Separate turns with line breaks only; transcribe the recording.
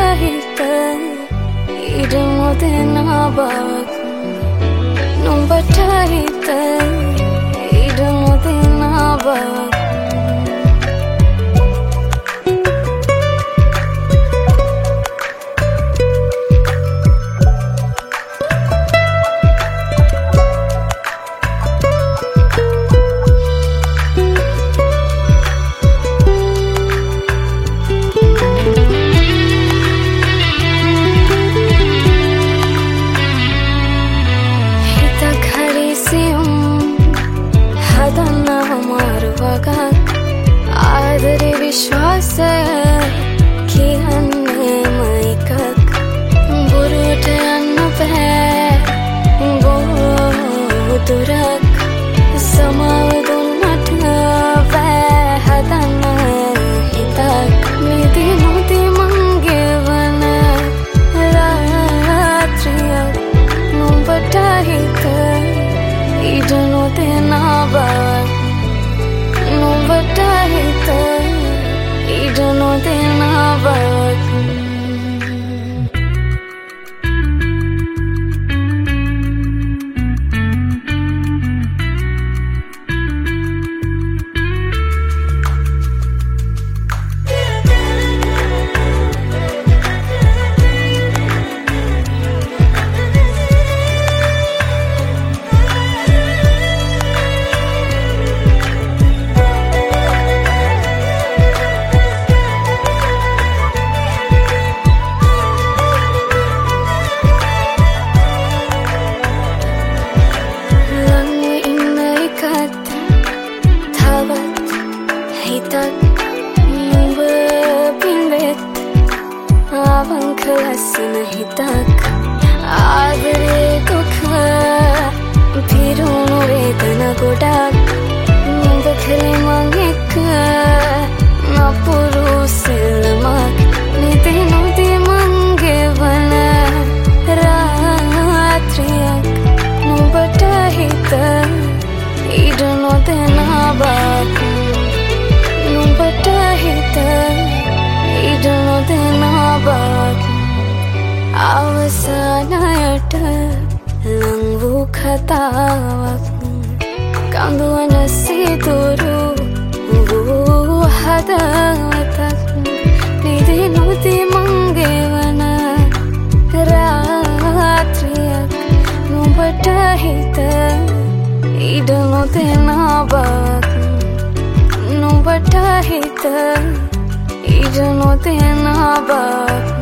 හිත ඉඩ නොදෙන බවක් නුඹට හිත ඉඩ නොදෙන බවක් ආදරේ විශ්වාසය කියන්නේම එකක් බොරුවට යන්න බෑ බොහෝ දුරක් සමාව දුන්නට බෑ හදන්න හිතක් නිදි නොදී මං ගෙවන රාත්‍රියක් නුඹට හිත ඉඩ නොදෙන බවක් නුඹට හිත ඉඩ නොදෙන බවක් නුඹ පින්වෙත් අවංක ලස්සන හිතක් ආදරේ දුක පිරුණු වේදන ගොඩක් නුඹ කලේ මං එක්ක නපුරු සෙල්ලමක් නිදි නොදී මං ගෙවන රාත්‍රියක් නුඹට හිත ඉඩ නොදෙන බවක් නුඹට හිත ඉඩ නොදෙන බවක් අවසානයට ලං වූ කතාවක් කඳුවන සිදුරු වූ හදවතක් නිදි නොදී මං ගෙවන රාත්‍රියක් නුඹට හිත ඉඩ නොදෙන බවක් නුඹට හිත ඉඩ නොදෙන බවක්